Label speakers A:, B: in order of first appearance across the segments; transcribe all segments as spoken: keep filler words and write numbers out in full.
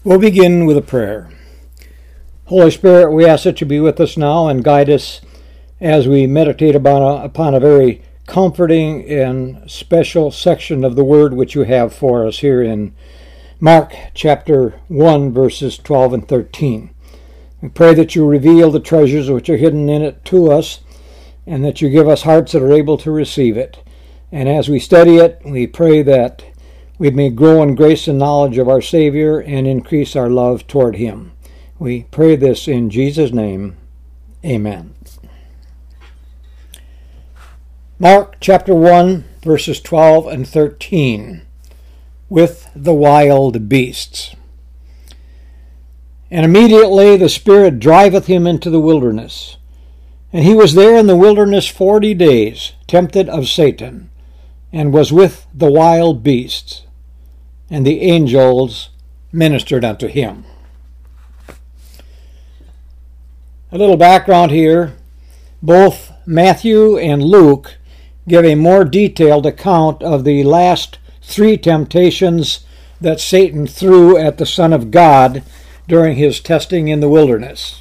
A: We'll begin with a prayer. Holy Spirit, we ask that you be with us now and guide us as we meditate upon a, upon a very comforting and special section of the Word which you have for us here in Mark chapter one, verses twelve and thirteen. We pray that you reveal the treasures which are hidden in it to us, and that you give us hearts that are able to receive it. And as we study it, we pray that we may grow in grace and knowledge of our Savior and increase our love toward him. We pray this in Jesus' name. Amen. Mark chapter one, verses twelve and thirteen. With the wild beasts. And immediately the Spirit driveth him into the wilderness. And he was there in the wilderness forty days, tempted of Satan, and was with the wild beasts, and the angels ministered unto him. A little background here. Both Matthew and Luke give a more detailed account of the last three temptations that Satan threw at the Son of God during his testing in the wilderness.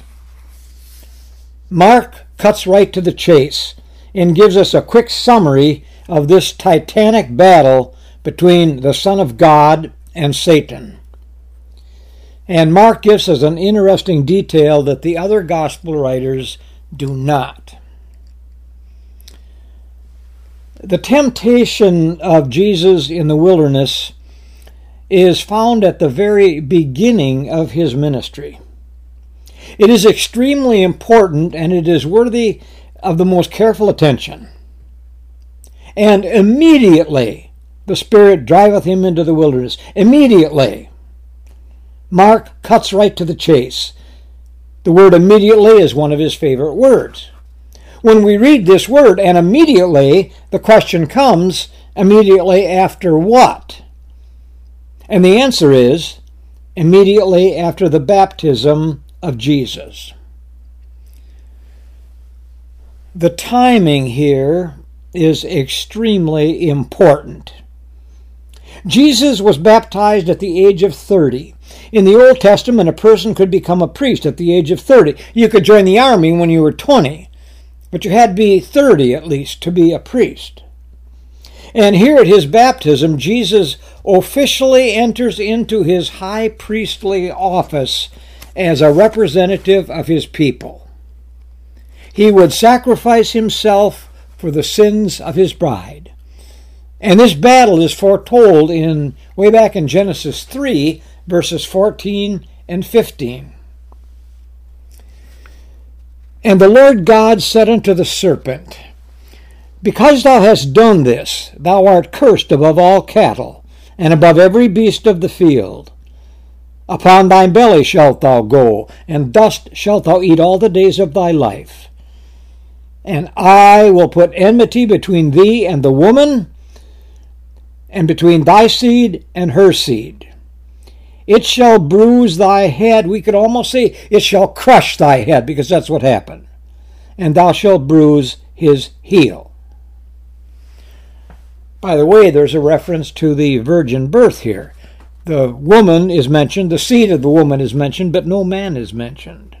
A: Mark cuts right to the chase and gives us a quick summary of this titanic battle between the Son of God and Satan. And Mark gives us an interesting detail that the other gospel writers do not. The temptation of Jesus in the wilderness is found at the very beginning of his ministry. It is extremely important, and it is worthy of the most careful attention. And immediately the Spirit driveth him into the wilderness. Immediately. Mark cuts right to the chase. The word immediately is one of his favorite words. When we read this word, and immediately, the question comes, immediately after what? And the answer is, immediately after the baptism of Jesus. The timing here is extremely important. Jesus was baptized at the age of thirty. In the Old Testament, a person could become a priest at the age of thirty. You could join the army when you were twenty, but you had to be thirty at least to be a priest. And here at his baptism, Jesus officially enters into his high priestly office as a representative of his people. He would sacrifice himself for the sins of his bride. And this battle is foretold in way back in Genesis three, verses fourteen and fifteen. And the Lord God said unto the serpent, Because thou hast done this, thou art cursed above all cattle, and above every beast of the field. Upon thy belly shalt thou go, and dust shalt thou eat all the days of thy life. And I will put enmity between thee and the woman, and between thy seed and her seed. It shall bruise thy head. We could almost say it shall crush thy head, because that's what happened. And thou shalt bruise his heel. By the way, there's a reference to the virgin birth here. The woman is mentioned, the seed of the woman is mentioned, but no man is mentioned.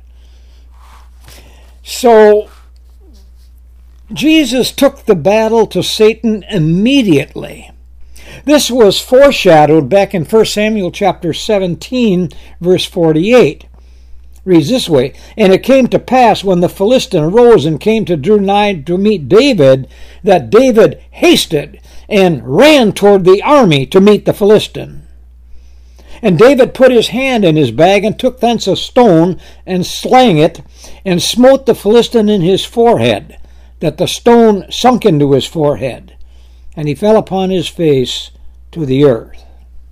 A: So, Jesus took the battle to Satan immediately. This was foreshadowed back in First Samuel chapter seventeen, verse forty-eight. Reads this way, And it came to pass, when the Philistine arose and came to draw nigh to meet David, that David hasted and ran toward the army to meet the Philistine. And David put his hand in his bag, and took thence a stone, and slang it, and smote the Philistine in his forehead, that the stone sunk into his forehead, and he fell upon his face to the earth.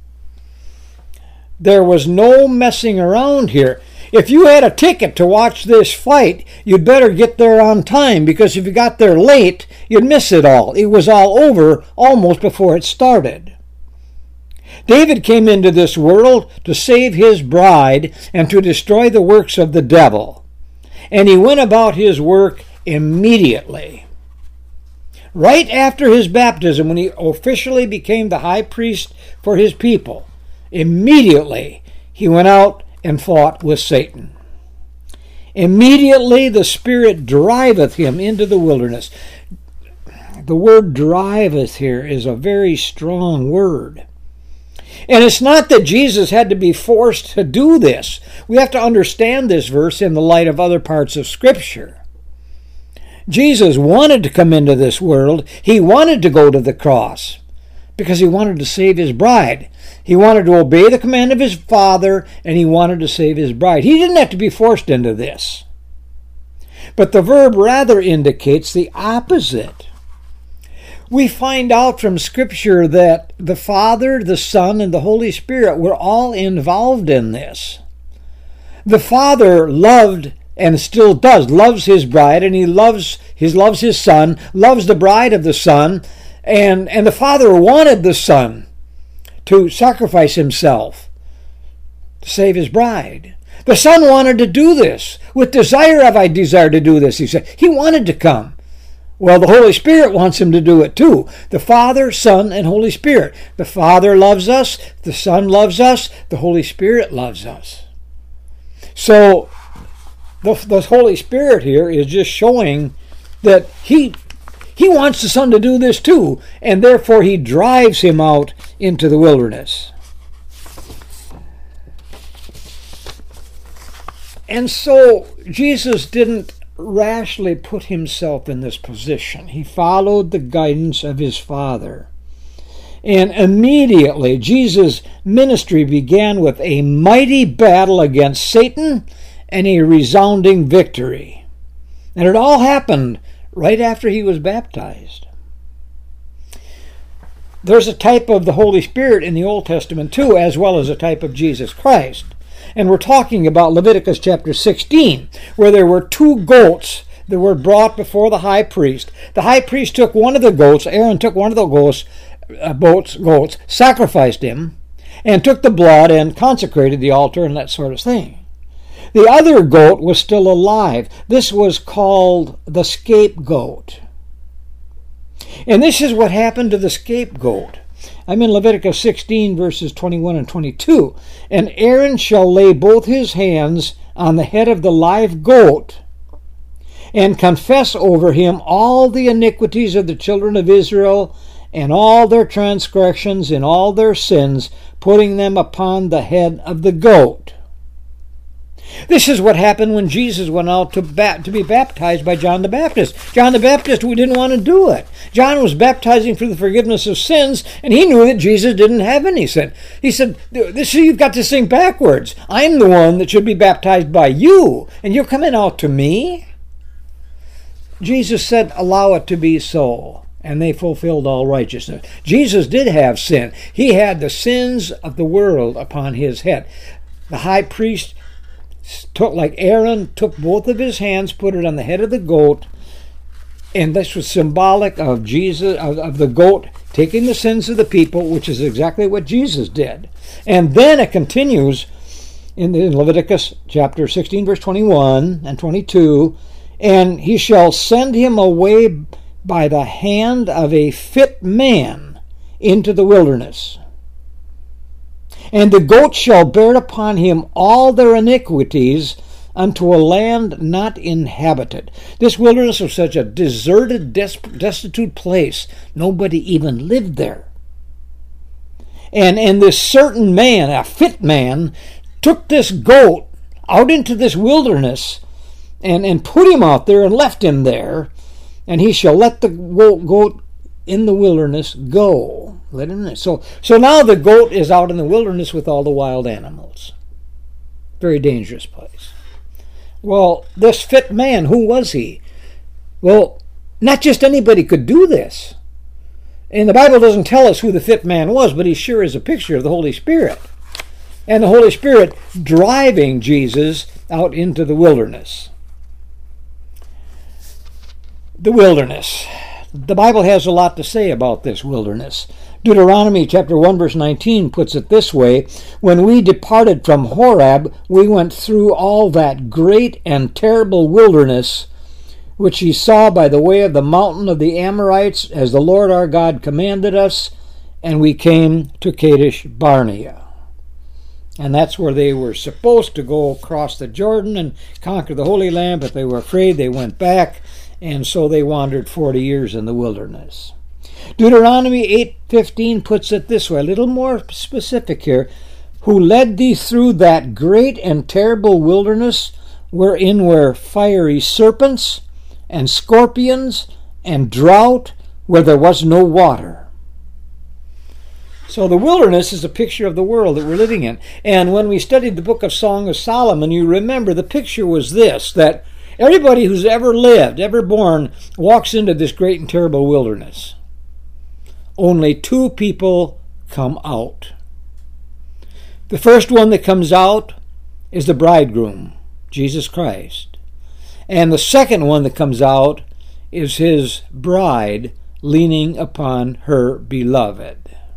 A: There was no messing around here. If you had a ticket to watch this fight, you'd better get there on time, because if you got there late, you'd miss it all. It was all over almost before it started. David came into this world to save his bride and to destroy the works of the devil. And he went about his work immediately. Right after his baptism, when he officially became the high priest for his people, immediately he went out and fought with Satan. Immediately the Spirit driveth him into the wilderness. The word driveth here is a very strong word. And it's not that Jesus had to be forced to do this. We have to understand this verse in the light of other parts of Scripture. Jesus wanted to come into this world. He wanted to go to the cross because he wanted to save his bride. He wanted to obey the command of his Father, and he wanted to save his bride. He didn't have to be forced into this. But the verb rather indicates the opposite. We find out from Scripture that the Father, the Son, and the Holy Spirit were all involved in this. The Father loved and still does, loves his bride, and he loves his loves his Son, loves the bride of the Son, and, and the Father wanted the Son to sacrifice himself to save his bride. The Son wanted to do this. With desire have I desired to do this, he said. He wanted to come. Well, the Holy Spirit wants him to do it too. The Father, Son, and Holy Spirit. The Father loves us, the Son loves us, the Holy Spirit loves us. So, the, the Holy Spirit here is just showing that he, he wants the Son to do this too, and therefore he drives him out into the wilderness. And so, Jesus didn't rashly put himself in this position. He followed the guidance of his Father. And immediately Jesus' ministry began with a mighty battle against Satan and a resounding victory. And it all happened right after he was baptized. There's a type of the Holy Spirit in the Old Testament too, as well as a type of Jesus Christ. And we're talking about Leviticus chapter sixteen, where there were two goats that were brought before the high priest. The high priest took one of the goats, Aaron took one of the goats, uh, goats, goats, sacrificed him, and took the blood and consecrated the altar and that sort of thing. The other goat was still alive. This was called the scapegoat. And this is what happened to the scapegoat. I'm in Leviticus sixteen, verses twenty-one and twenty-two. And Aaron shall lay both his hands on the head of the live goat, and confess over him all the iniquities of the children of Israel, and all their transgressions and all their sins, putting them upon the head of the goat. This is what happened when Jesus went out to, ba- to be baptized by John the Baptist. John the Baptist, we didn't want to do it. John was baptizing for the forgiveness of sins, and he knew that Jesus didn't have any sin. He said, this, you've got this thing backwards. I'm the one that should be baptized by you, and you're coming out to me? Jesus said, allow it to be so. And they fulfilled all righteousness. Jesus did have sin. He had the sins of the world upon his head. The high priest took, like Aaron, took both of his hands, put it on the head of the goat, and this was symbolic of Jesus, of, of the goat taking the sins of the people, which is exactly what Jesus did. And then it continues in, in Leviticus chapter sixteen, verse twenty-one and twenty-two, and he shall send him away by the hand of a fit man into the wilderness. And the goat shall bear upon him all their iniquities unto a land not inhabited. This wilderness was such a deserted, des- destitute place. Nobody even lived there. And, and this certain man, a fit man, took this goat out into this wilderness and, and put him out there and left him there. And he shall let the goat in the wilderness go. Let him in. So, so now the goat is out in the wilderness with all the wild animals. Very dangerous place. Well, this fit man, who was he? Well, not just anybody could do this. And the Bible doesn't tell us who the fit man was, but he sure is a picture of the Holy Spirit. And the Holy Spirit driving Jesus out into the wilderness. The wilderness. The Bible has a lot to say about this wilderness. Deuteronomy chapter one verse nineteen puts it this way, when we departed from Horeb, we went through all that great and terrible wilderness, which ye saw by the way of the mountain of the Amorites, as the Lord our God commanded us, and we came to Kadesh Barnea. And that's where they were supposed to go across the Jordan and conquer the Holy Land, but they were afraid. They went back, and so they wandered forty years in the wilderness. Deuteronomy eight fifteen puts it this way, a little more specific here. Who led thee through that great and terrible wilderness, wherein were fiery serpents and scorpions and drought, where there was no water. So the wilderness is a picture of the world that we're living in. And when we studied the book of Song of Solomon, you remember the picture was this, that everybody who's ever lived, ever born, walks into this great and terrible wilderness. Only two people come out. The first one that comes out is the bridegroom, Jesus Christ. And the second one that comes out is his bride leaning upon her beloved.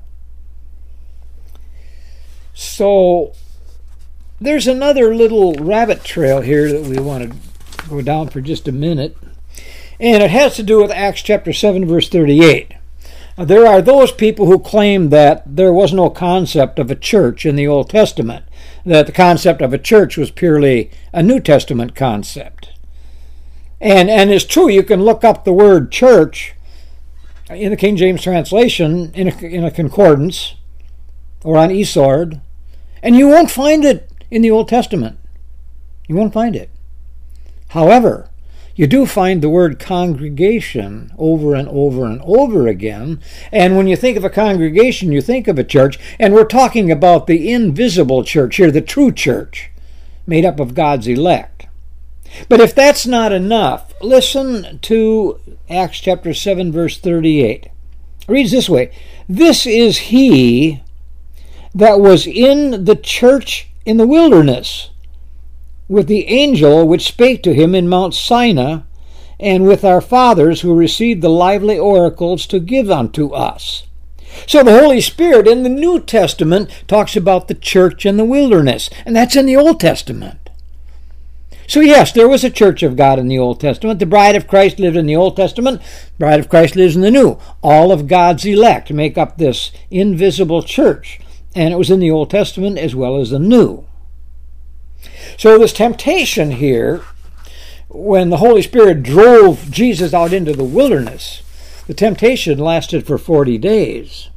A: So there's another little rabbit trail here that we want to go down for just a minute. And it has to do with Acts chapter seven, verse thirty-eight. There are those people who claim that there was no concept of a church in the Old Testament, that the concept of a church was purely a New Testament concept. And, and it's true, you can look up the word church in the King James translation, in a, in a concordance, or on eSword, and you won't find it in the Old Testament. You won't find it. However, you do find the word congregation over and over and over again, and when you think of a congregation, you think of a church, and we're talking about the invisible church here, the true church, made up of God's elect. But if that's not enough, listen to Acts chapter seven, verse thirty-eight. It reads this way, "This is he that was in the church in the wilderness, with the angel which spake to him in Mount Sinai, and with our fathers who received the lively oracles to give unto us." So the Holy Spirit in the New Testament talks about the church in the wilderness, and that's in the Old Testament. So yes, there was a church of God in the Old Testament. The bride of Christ lived in the Old Testament. The bride of Christ lives in the New. All of God's elect make up this invisible church. And it was in the Old Testament as well as the New. So this temptation here, when the Holy Spirit drove Jesus out into the wilderness, the temptation lasted for forty days.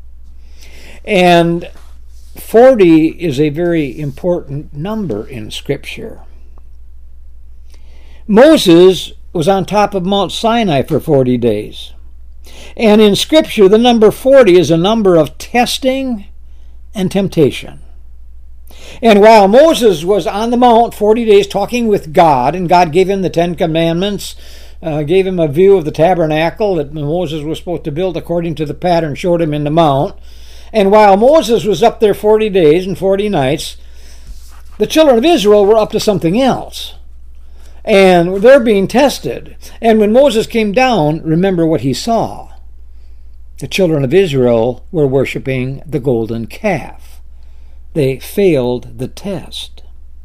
A: And forty is a very important number in Scripture. Moses was on top of Mount Sinai for forty days. And in Scripture, the number forty is a number of testing and temptation. And while Moses was on the mount forty days talking with God, and God gave him the Ten Commandments, uh, gave him a view of the tabernacle that Moses was supposed to build according to the pattern showed him in the mount, and while Moses was up there forty days and forty nights, the children of Israel were up to something else. And they're being tested. And when Moses came down, remember what he saw. The children of Israel were worshiping the golden calf. They failed the test.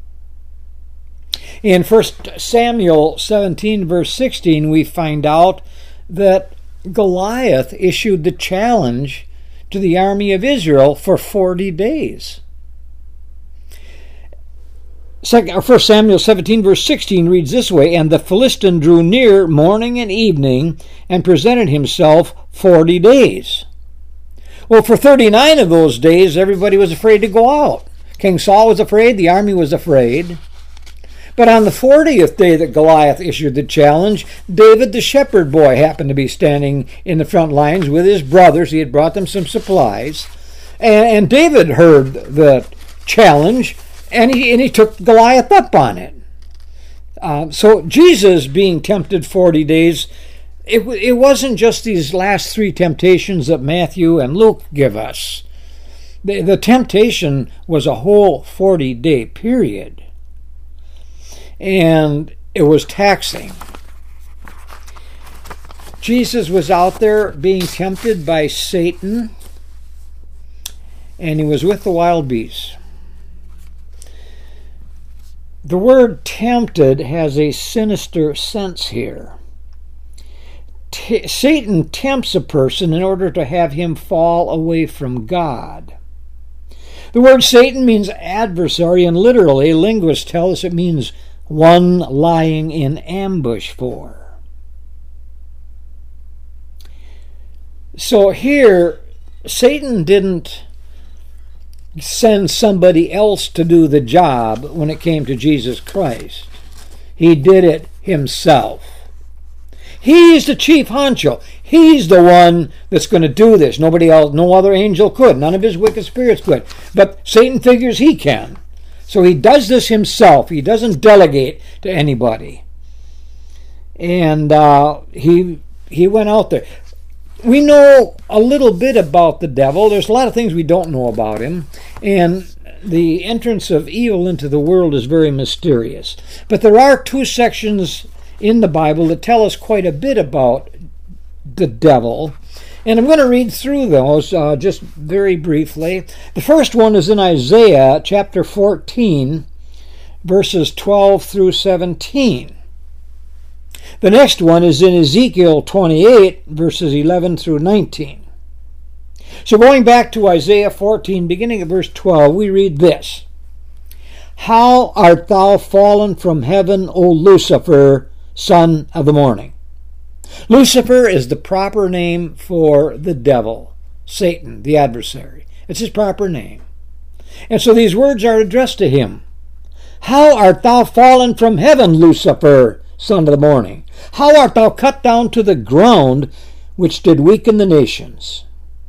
A: In First Samuel seventeen, verse sixteen, we find out that Goliath issued the challenge to the army of Israel for forty days. First Samuel seventeen, verse sixteen reads this way, "And the Philistine drew near morning and evening, and presented himself forty days." Well, for thirty-nine of those days, everybody was afraid to go out. King Saul was afraid, the army was afraid. But on the fortieth day that Goliath issued the challenge, David the shepherd boy happened to be standing in the front lines with his brothers. He had brought them some supplies. And, and David heard the challenge, and he, and he took Goliath up on it. Uh, so Jesus being tempted forty days, it, it wasn't just these last three temptations that Matthew and Luke give us. The, the temptation was a whole forty-day period. And it was taxing. Jesus was out there being tempted by Satan, and he was with the wild beasts. The word tempted has a sinister sense here. T- Satan tempts a person in order to have him fall away from God. The word Satan means adversary, and literally, linguists tell us it means one lying in ambush for. So here, Satan didn't send somebody else to do the job when it came to Jesus Christ. He did it himself. He's the chief honcho. He's the one that's going to do this. Nobody else, no other angel could. None of his wicked spirits could. But Satan figures he can. So he does this himself. He doesn't delegate to anybody. And uh, he he went out there. We know a little bit about the devil. There's a lot of things we don't know about him. And the entrance of evil into the world is very mysterious. But there are two sections in the Bible that tell us quite a bit about the devil. And I'm going to read through those uh, just very briefly. The first one is in Isaiah chapter fourteen, verses twelve through seventeen. The next one is in Ezekiel twenty-eight, verses eleven through nineteen. So going back to Isaiah fourteen, beginning at verse twelve, we read this. How art thou fallen from heaven, O Lucifer, son of the morning? Lucifer is the proper name for the devil, Satan, the adversary. It's his proper name. And so these words are addressed to him. How art thou fallen from heaven, Lucifer, son of the morning? How art thou cut down to the ground, which did weaken the nations?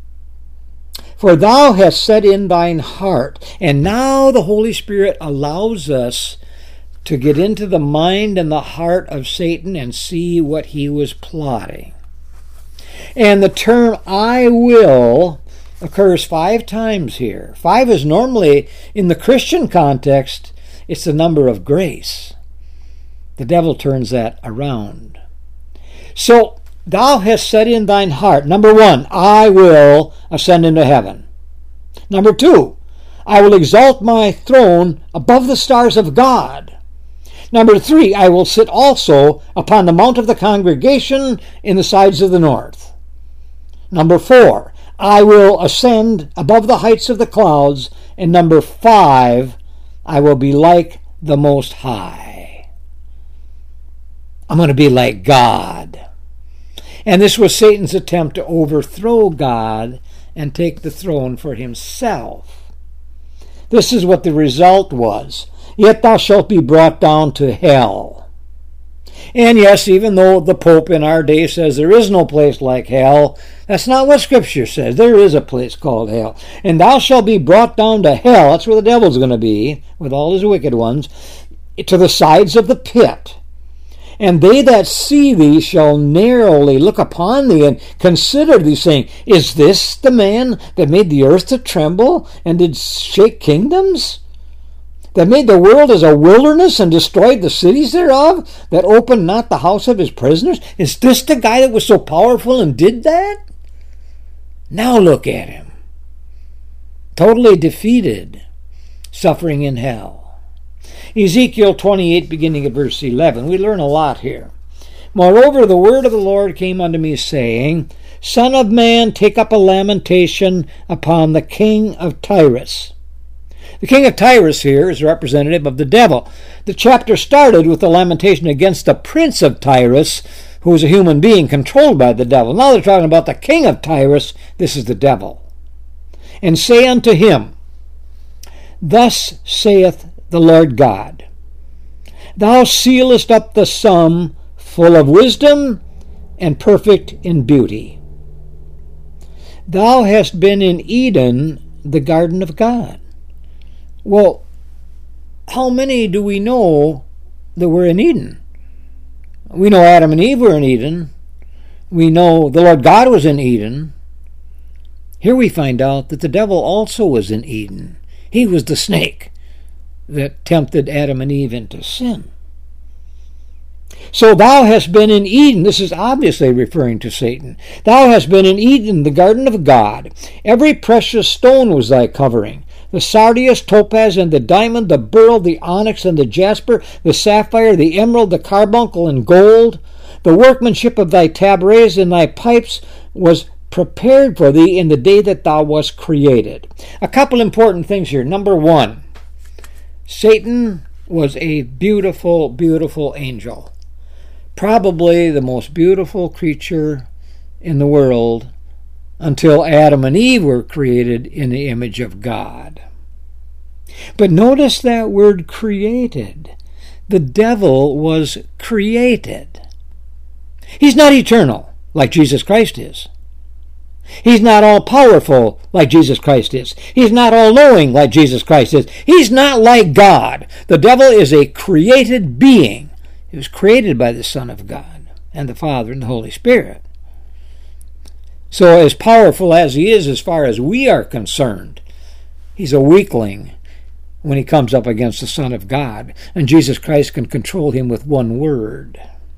A: For thou hast said in thine heart, and now the Holy Spirit allows us to get into the mind and the heart of Satan and see what he was plotting. And the term I will occurs five times here. Five is normally, in the Christian context, it's the number of grace. The devil turns that around. So, thou hast said in thine heart, number one, I will ascend into heaven. Number two, I will exalt my throne above the stars of God. Number three, I will sit also upon the mount of the congregation in the sides of the north. Number four, I will ascend above the heights of the clouds. And number five, I will be like the Most High. I'm going to be like God. And this was Satan's attempt to overthrow God and take the throne for himself. This is what the result was. Yet thou shalt be brought down to hell. And yes, even though the Pope in our day says there is no place like hell, that's not what Scripture says. There is a place called hell. And thou shalt be brought down to hell. That's where the devil's going to be, with all his wicked ones, to the sides of the pit. And they that see thee shall narrowly look upon thee and consider thee, saying, Is this the man that made the earth to tremble and did shake kingdoms? That made the world as a wilderness and destroyed the cities thereof, that opened not the house of his prisoners? Is this the guy that was so powerful and did that? Now look at him. Totally defeated, suffering in hell. Ezekiel twenty-eight, beginning at verse eleven. We learn a lot here. Moreover, the word of the Lord came unto me, saying, Son of man, take up a lamentation upon the king of Tyrus. The king of Tyrus here is representative of the devil. The chapter started with a lamentation against the prince of Tyrus, who was a human being controlled by the devil. Now they're talking about the king of Tyrus. This is the devil. And say unto him, Thus saith the Lord God, Thou sealest up the sum, full of wisdom and perfect in beauty. Thou hast been in Eden, the garden of God. Well, how many do we know that were in Eden? We know Adam and Eve were in Eden. We know the Lord God was in Eden. Here we find out that the devil also was in Eden. He was the snake that tempted Adam and Eve into sin. So thou hast been in Eden. This is obviously referring to Satan. Thou hast been in Eden, the garden of God. Every precious stone was thy covering. The sardius, topaz, and the diamond, the beryl, the onyx, and the jasper, the sapphire, the emerald, the carbuncle, and gold. The workmanship of thy tabrets and thy pipes was prepared for thee in the day that thou wast created. A couple important things here. Number one, Satan was a beautiful, beautiful angel. Probably the most beautiful creature in the world until Adam and Eve were created in the image of God. But notice that word created. The devil was created. He's not eternal like Jesus Christ is. He's not all-powerful like Jesus Christ is. He's not all-knowing like Jesus Christ is. He's not like God. The devil is a created being. He was created by the Son of God and the Father and the Holy Spirit. So as powerful as he is as far as we are concerned, he's a weakling when he comes up against the Son of God, and Jesus Christ can control him with one word.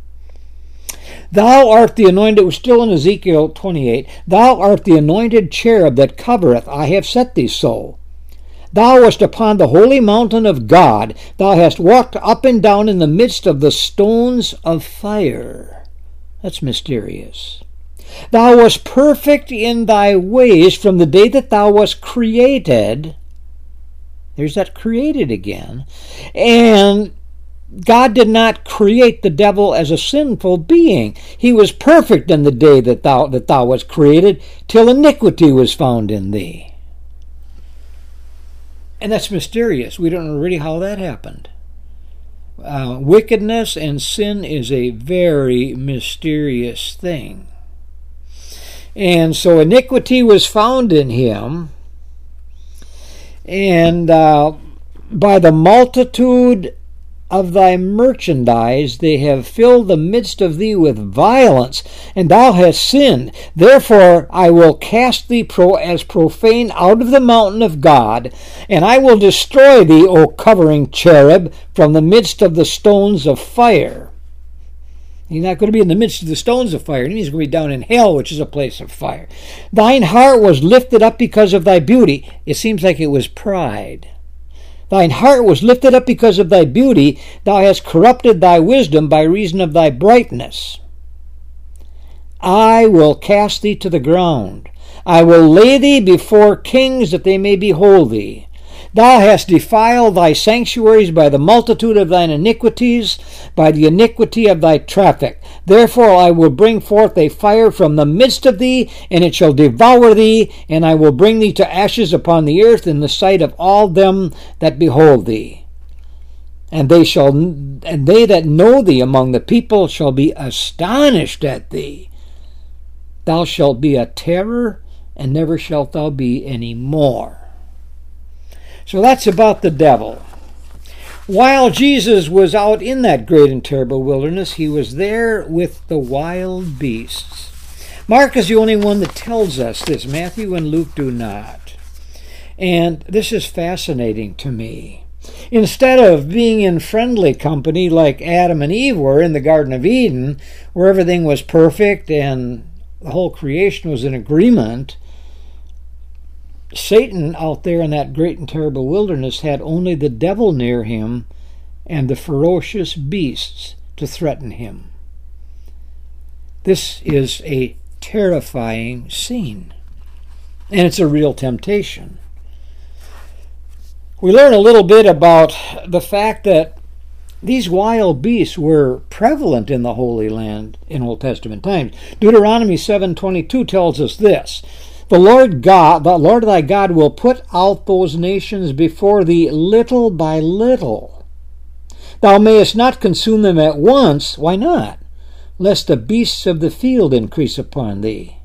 A: Thou art the anointed, it was still in Ezekiel twenty-eight, thou art the anointed cherub that covereth, I have set thee so. Thou wast upon the holy mountain of God, thou hast walked up and down in the midst of the stones of fire. That's mysterious. Thou wast perfect in thy ways from the day that thou wast created. There's that created again. And God did not create the devil as a sinful being. He was perfect in the day that thou that thou wast created, till iniquity was found in thee. And that's mysterious. We don't know really how that happened. Uh, wickedness and sin is a very mysterious thing. And so iniquity was found in him, and uh, by the multitude of thy merchandise they have filled the midst of thee with violence, and thou hast sinned. Therefore I will cast thee pro as profane out of the mountain of God, and I will destroy thee, O covering cherub, from the midst of the stones of fire. He's not going to be in the midst of the stones of fire. He's going to be down in hell, which is a place of fire. Thine heart was lifted up because of thy beauty. It seems like it was pride. Thine heart was lifted up because of thy beauty. Thou hast corrupted thy wisdom by reason of thy brightness. I will cast thee to the ground. I will lay thee before kings that they may behold thee. Thou hast defiled thy sanctuaries by the multitude of thine iniquities, by the iniquity of thy traffic. Therefore I will bring forth a fire from the midst of thee, and it shall devour thee, and I will bring thee to ashes upon the earth in the sight of all them that behold thee. And they shall, and they that know thee among the people shall be astonished at thee. Thou shalt be a terror, and never shalt thou be any more. So that's about the devil. While Jesus was out in that great and terrible wilderness, he was there with the wild beasts. Mark is the only one that tells us this. Matthew and Luke do not. And this is fascinating to me. Instead of being in friendly company like Adam and Eve were in the Garden of Eden, where everything was perfect and the whole creation was in agreement, Satan out there in that great and terrible wilderness had only the devil near him and the ferocious beasts to threaten him. This is a terrifying scene, and it's a real temptation. We learn a little bit about the fact that these wild beasts were prevalent in the Holy Land in Old Testament times. Deuteronomy seven twenty-two tells us this: The Lord God, the Lord thy God will put out those nations before thee little by little. Thou mayest not consume them at once. Why not? Lest the beasts of the field increase upon thee.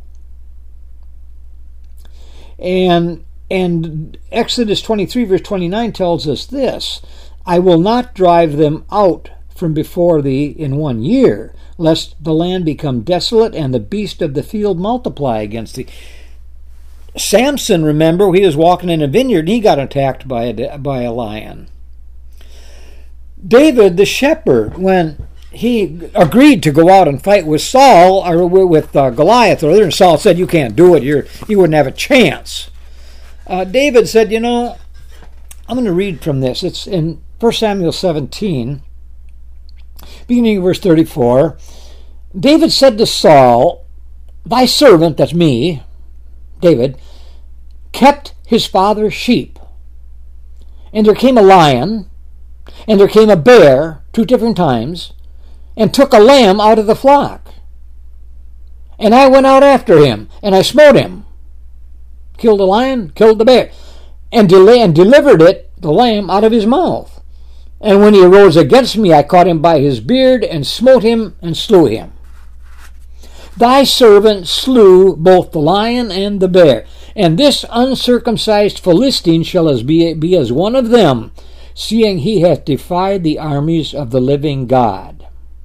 A: And and Exodus twenty-three verse twenty-nine tells us this: I will not drive them out from before thee in one year, lest the land become desolate and the beast of the field multiply against thee. Samson, remember, he was walking in a vineyard and he got attacked by a, by a lion. David, the shepherd, when he agreed to go out and fight with Saul, or with uh, Goliath, or and Saul said, you can't do it, You're, you wouldn't have a chance. Uh, David said, you know, I'm going to read from this. It's in First Samuel seventeen, beginning of verse thirty-four. David said to Saul, Thy servant," that's me, David, "kept his father's sheep. And there came a lion, and there came a bear," two different times, "and took a lamb out of the flock. And I went out after him, and I smote him." Killed the lion, killed the bear, and, del- and delivered it, the lamb, out of his mouth. "And when he arose against me, I caught him by his beard, and smote him, and slew him. Thy servant slew both the lion and the bear, and this uncircumcised Philistine shall as be, be as one of them, seeing he hath defied the armies of the living God."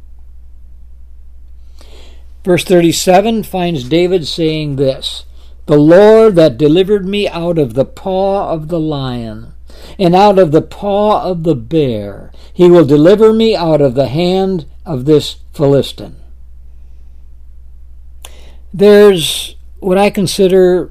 A: Verse thirty-seven finds David saying this, "The Lord that delivered me out of the paw of the lion, and out of the paw of the bear, he will deliver me out of the hand of this Philistine." There's what I consider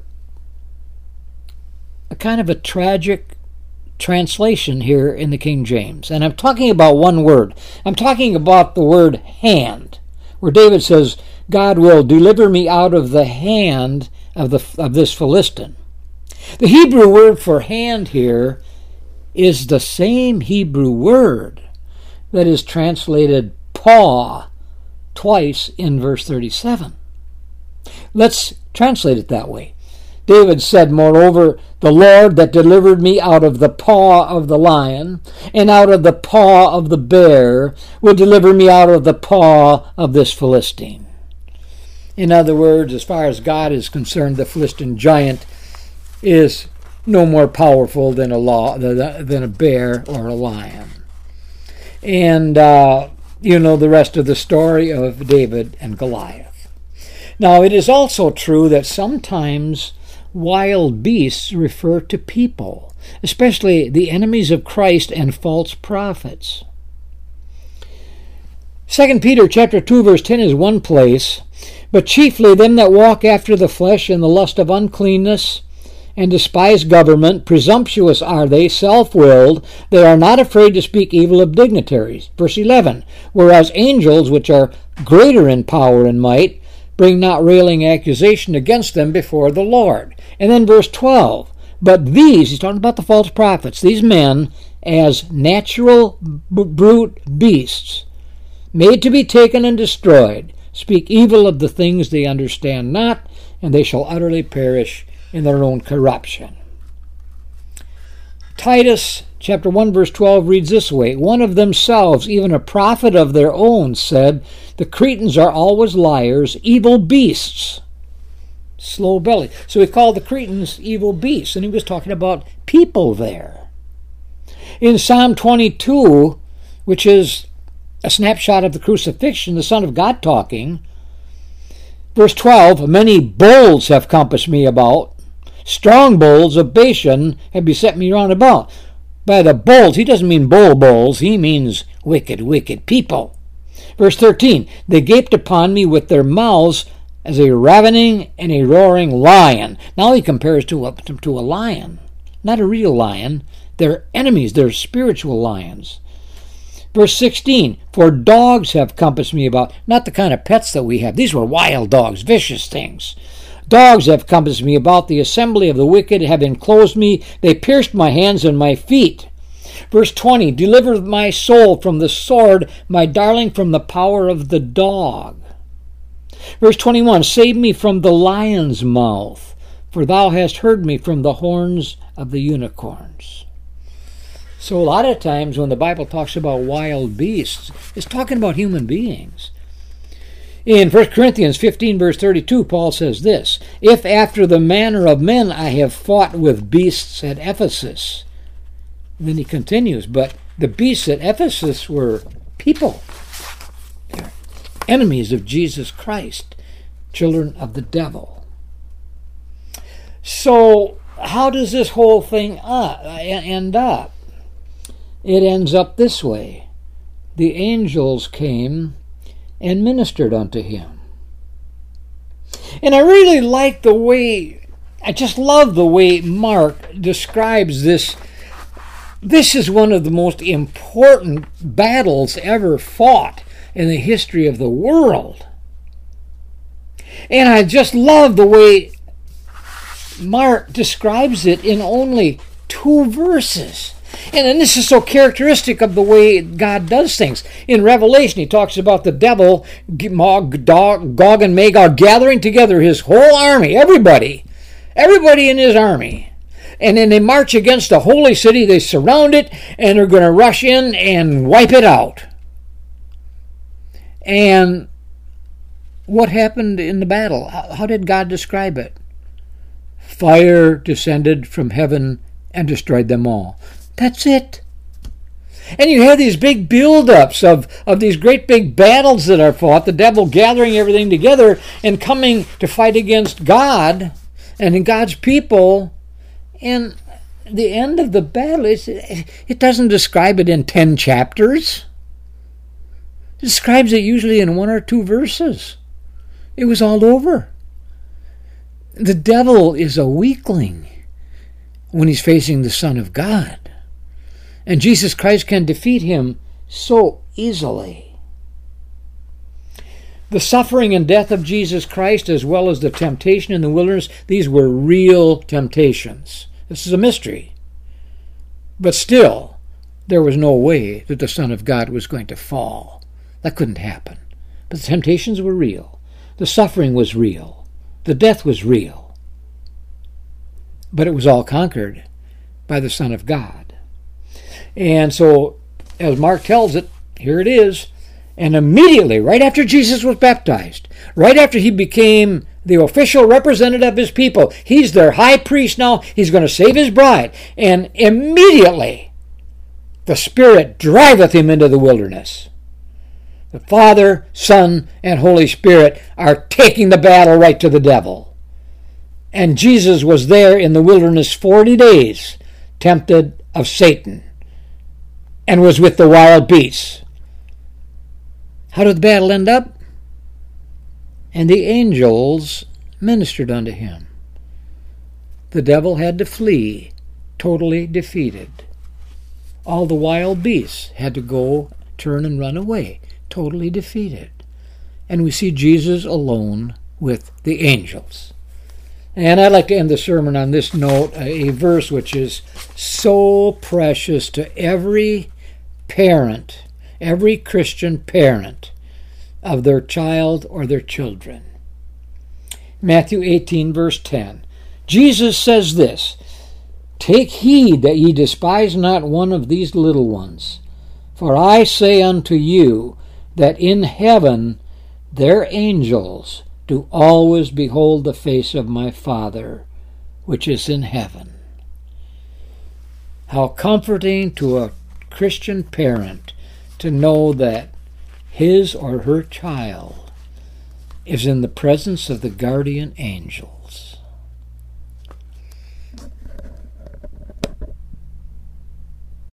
A: a kind of a tragic translation here in the King James. And I'm talking about one word. I'm talking about the word hand, where David says, "God will deliver me out of the hand of, the, of this Philistine." The Hebrew word for hand here is the same Hebrew word that is translated paw twice in verse thirty-seven. Let's translate it that way. David said, "Moreover, the Lord that delivered me out of the paw of the lion and out of the paw of the bear will deliver me out of the paw of this Philistine." In other words, as far as God is concerned, the Philistine giant is no more powerful than a law, than a bear or a lion. And uh, you know the rest of the story of David and Goliath. Now, it is also true that sometimes wild beasts refer to people, especially the enemies of Christ and false prophets. Second Peter chapter two verse ten is one place, "But chiefly them that walk after the flesh in the lust of uncleanness, and despise government, presumptuous are they, self-willed, they are not afraid to speak evil of dignitaries." Verse eleven, "Whereas angels, which are greater in power and might, bring not railing accusation against them before the Lord." And then verse twelve, "But these," he's talking about the false prophets, "these men, as natural b- brute beasts, made to be taken and destroyed, speak evil of the things they understand not, and they shall utterly perish in their own corruption." Titus chapter one verse twelve reads this way, "One of themselves, even a prophet of their own, said, the Cretans are always liars, evil beasts, slow belly." So he called the Cretans evil beasts, and he was talking about people there. In Psalm twenty-two, which is a snapshot of the crucifixion, the Son of God talking, verse twelve, "Many bulls have compassed me about, strong bulls of Bashan have beset me round about." By the bulls, he doesn't mean bull bulls, he means wicked, wicked people. Verse thirteen, "They gaped upon me with their mouths as a ravening and a roaring lion." Now he compares to a, to a lion, not a real lion. They're enemies, they're spiritual lions. Verse sixteen, "For dogs have compassed me about," not the kind of pets that we have. These were wild dogs, vicious things. "Dogs have compassed me about, the assembly of the wicked have enclosed me, they pierced my hands and my feet." Verse twenty, "Deliver my soul from the sword, my darling from the power of the dog." Verse twenty-one, "Save me from the lion's mouth, for thou hast heard me from the horns of the unicorns." So a lot of times when the Bible talks about wild beasts, it's talking about human beings. In First Corinthians fifteen, verse thirty-two, Paul says this, "If after the manner of men I have fought with beasts at Ephesus." Then he continues, but the beasts at Ephesus were people. They're enemies of Jesus Christ, children of the devil. So how does this whole thing end up? It ends up this way. The angels came and ministered unto him. And I really like the way, I just love the way Mark describes this. This is one of the most important battles ever fought in the history of the world. And I just love the way Mark describes it in only two verses. And then this is so characteristic of the way God does things. In Revelation, he talks about the devil, Gog and Magog, gathering together his whole army, everybody, everybody in his army. And then they march against the holy city, they surround it, and they're going to rush in and wipe it out. And what happened in the battle? How did God describe it? Fire descended from heaven and destroyed them all. That's it. And you have these big build-ups of, of these great big battles that are fought, the devil gathering everything together and coming to fight against God and in God's people. And the end of the battle, is it doesn't describe it in ten chapters. It describes it usually in one or two verses. It was all over. The devil is a weakling when he's facing the Son of God. And Jesus Christ can defeat him so easily. The suffering and death of Jesus Christ, as well as the temptation in the wilderness, these were real temptations. This is a mystery. But still, there was no way that the Son of God was going to fall. That couldn't happen. But the temptations were real. The suffering was real. The death was real. But it was all conquered by the Son of God. And so, as Mark tells it, here it is. And immediately, right after Jesus was baptized, right after he became the official representative of his people, he's their high priest now, he's going to save his bride. And immediately, the Spirit driveth him into the wilderness. The Father, Son, and Holy Spirit are taking the battle right to the devil. And Jesus was there in the wilderness forty days, tempted of Satan, and was with the wild beasts. How did the battle end up? And the angels ministered unto him. The devil had to flee, totally defeated. All the wild beasts had to go, turn, and run away, totally defeated. And we see Jesus alone with the angels. And I'd like to end the sermon on this note, a verse which is so precious to every parent, every Christian parent of their child or their children. Matthew eighteen, verse ten. Jesus says this, "Take heed that ye despise not one of these little ones. For I say unto you, that in heaven their angels do always behold the face of my Father, which is in heaven." How comforting to a Christian parent to know that his or her child is in the presence of the guardian angel.